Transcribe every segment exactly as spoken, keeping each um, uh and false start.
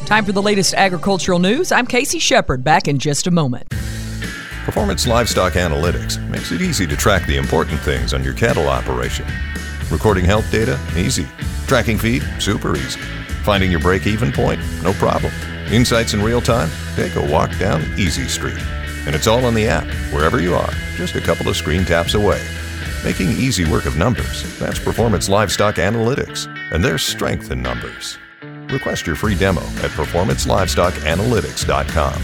Time for the latest agricultural news. I'm Casey Shepard, back in just a moment. Performance Livestock Analytics makes it easy to track the important things on your cattle operation. Recording health data? Easy. Tracking feed? Super easy. Finding your break-even point? No problem. Insights in real time? Take a walk down Easy Street. And it's all on the app, wherever you are, just a couple of screen taps away. Making easy work of numbers, that's Performance Livestock Analytics. And there's strength in numbers. Request your free demo at performance livestock analytics dot com.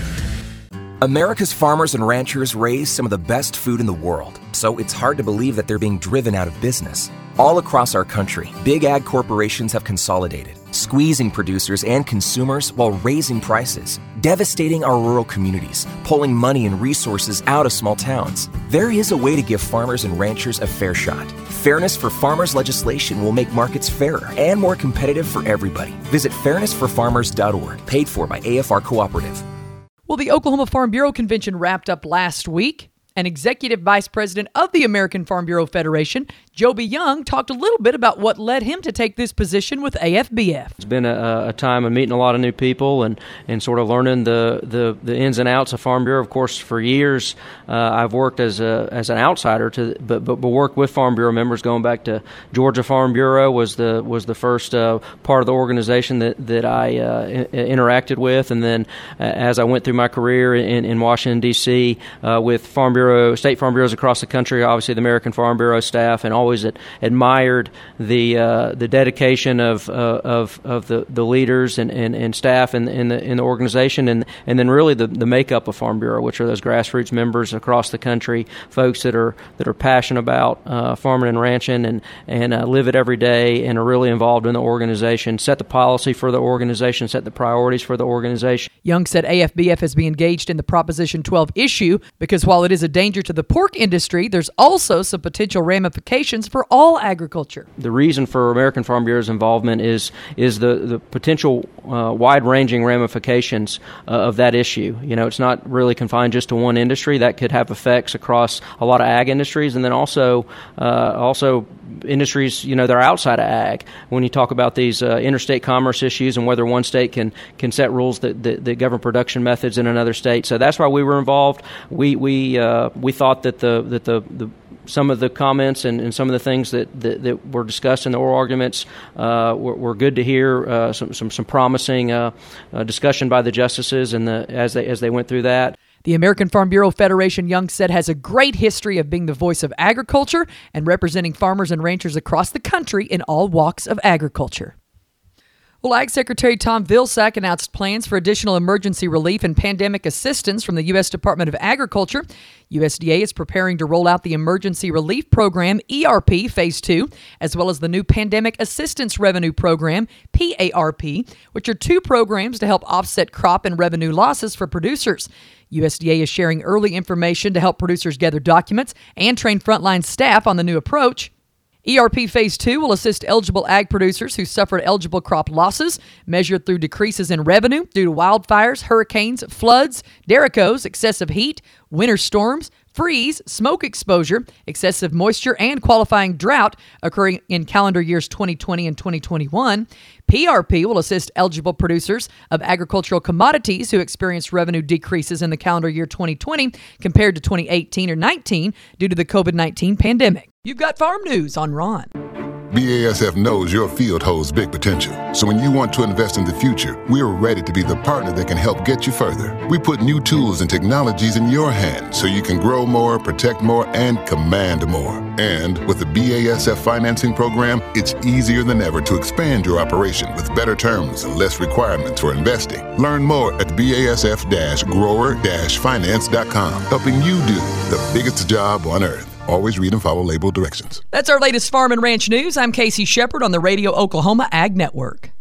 America's farmers and ranchers raise some of the best food in the world, so it's hard to believe that they're being driven out of business. All across our country, big ag corporations have consolidated, squeezing producers and consumers while raising prices, devastating our rural communities, pulling money and resources out of small towns. There is a way to give farmers and ranchers a fair shot. Fairness for Farmers legislation will make markets fairer and more competitive for everybody. Visit fairness for farmers dot org, paid for by A F R Cooperative. Well, the Oklahoma Farm Bureau Convention wrapped up last week. And Executive Vice President of the American Farm Bureau Federation, Joby Young, talked a little bit about what led him to take this position with A F B F. It's been a, a time of meeting a lot of new people and, and sort of learning the, the, the ins and outs of Farm Bureau. Of course, for years, uh, I've worked as a as an outsider, to but, but but worked with Farm Bureau members going back to Georgia Farm Bureau was the was the first uh, part of the organization that that I uh, in, interacted with, and then uh, as I went through my career in, in Washington D C uh, with Farm Bureau. State Farm Bureaus across the country, obviously the American Farm Bureau staff, and always ad- admired the uh, the dedication of uh, of of the, the leaders and, and, and staff in, in the in the organization, and and then really the, the makeup of Farm Bureau, which are those grassroots members across the country, folks that are that are passionate about uh, farming and ranching and and uh, live it every day and are really involved in the organization, set the policy for the organization, set the priorities for the organization. Young said A F B F has been engaged in the Proposition twelve issue because while it is a danger to the pork industry, there's also some potential ramifications for all agriculture. The reason for American Farm Bureau's involvement is is the, the potential uh, wide-ranging ramifications uh, of that issue. You know, it's not really confined just to one industry. That could have effects across a lot of ag industries, and then also uh, also industries, you know, that are outside of ag. When you talk about these uh, interstate commerce issues and whether one state can, can set rules that, that, that govern production methods in another state. So that's why we were involved. We we uh, we thought that the that the, the some of the comments and, and some of the things that, that, that were discussed in the oral arguments uh, were, were good to hear. Uh, some, some some promising uh, uh, discussion by the justices and the as they as they went through that. The American Farm Bureau Federation, Young said, has a great history of being the voice of agriculture and representing farmers and ranchers across the country in all walks of agriculture. Well, Ag Secretary Tom Vilsack announced plans for additional emergency relief and pandemic assistance from the U S Department of Agriculture. U S D A is preparing to roll out the Emergency Relief Program, E R P, Phase two, as well as the new Pandemic Assistance Revenue Program, P A R P, which are two programs to help offset crop and revenue losses for producers. U S D A is sharing early information to help producers gather documents and train frontline staff on the new approach. E R P Phase two will assist eligible ag producers who suffered eligible crop losses measured through decreases in revenue due to wildfires, hurricanes, floods, derechos, excessive heat, winter storms, freeze, smoke exposure, excessive moisture, and qualifying drought occurring in calendar years twenty twenty and twenty twenty-one. P R P will assist eligible producers of agricultural commodities who experienced revenue decreases in the calendar year twenty twenty compared to twenty eighteen or nineteen due to the COVID nineteen pandemic. You've got farm news on Ron. B A S F knows your field holds big potential. So when you want to invest in the future, we're ready to be the partner that can help get you further. We put new tools and technologies in your hands so you can grow more, protect more, and command more. And with the B A S F financing program, it's easier than ever to expand your operation with better terms and less requirements for investing. Learn more at B A S F grower finance dot com, helping you do the biggest job on earth. Always read and follow label directions. That's our latest farm and ranch news. I'm Casey Shepard on the Radio Oklahoma Ag Network.